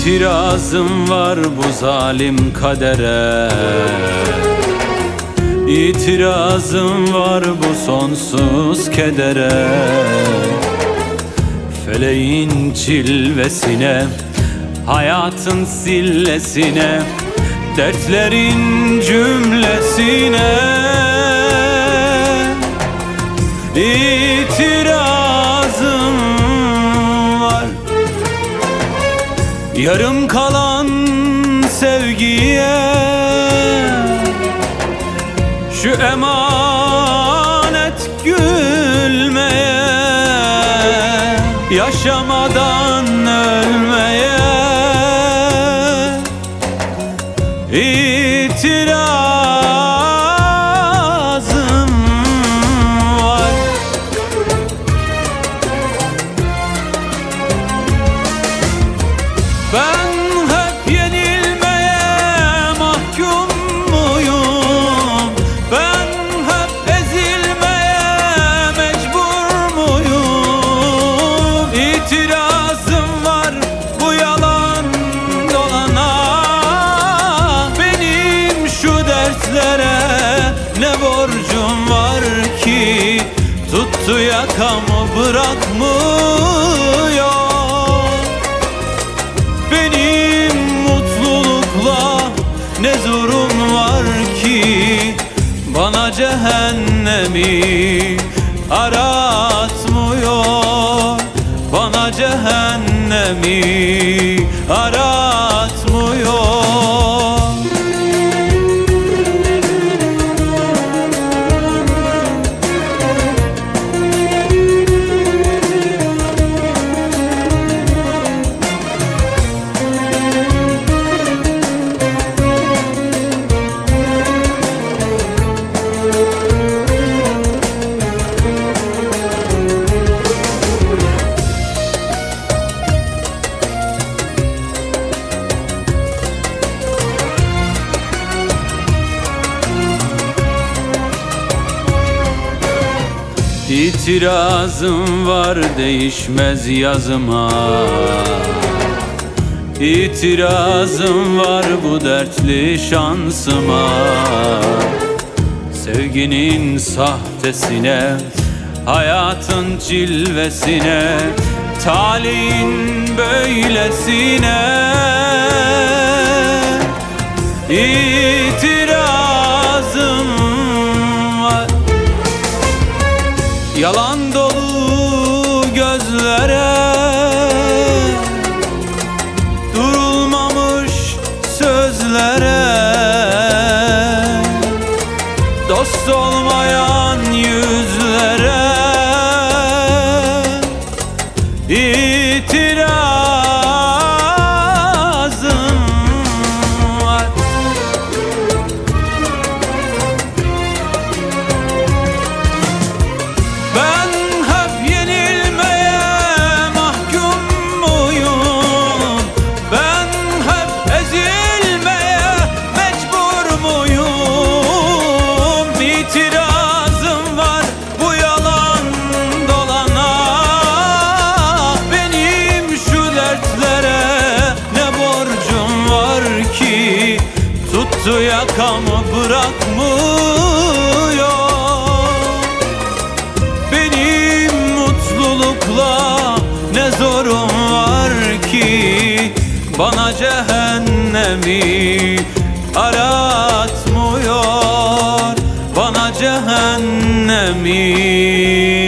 İtirazım var bu zalim kadere, İtirazım var bu sonsuz kedere. Feleğin cilvesine, hayatın sillesine, dertlerin cümlesine İtirazım var. Yarım kalan sevgiye, şu emanet gülmeye, yaşamadan ölmeye İtirazım var. Ben hep yenilmeye mahkum muyum? Ben hep ezilmeye mecbur muyum? İtirazım var bu yalan dolana, benim şu dertlere ne borcum var ki? Tuttu yakamı bırakmıyor. Benim mutlulukla ne zorum var ki? Bana cehennemi aratmıyor, bana cehennemi aratmıyor. İtirazım var değişmez yazıma, İtirazım var bu dertli şansıma. Sevginin sahtesine, hayatın cilvesine, talihin böylesine İtirazım var. Yalan dolu gözlere, durulmamış sözlere, dost olmayan yüzlere İtirazım var. Ben hep yenilmeye mahkum muyum? Ben hep ezilmeye mecbur muyum? İtirazım var bu yalan dolana, benim şu dertlere ne borcum var ki? Tuttu yakamı bırakmıyor. Benim mutlulukla ne zorum var ki? Bana cehennemi aratmıyor, bana cehennemi